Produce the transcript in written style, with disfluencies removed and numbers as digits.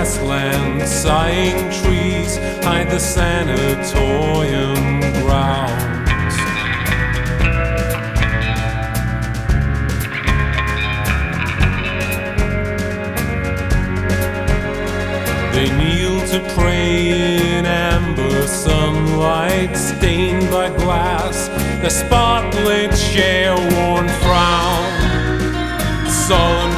grassland, sighing trees hide the sanatorium grounds. They kneel to pray in amber sunlight, stained by glass, the spotlights share worn frown. Solemn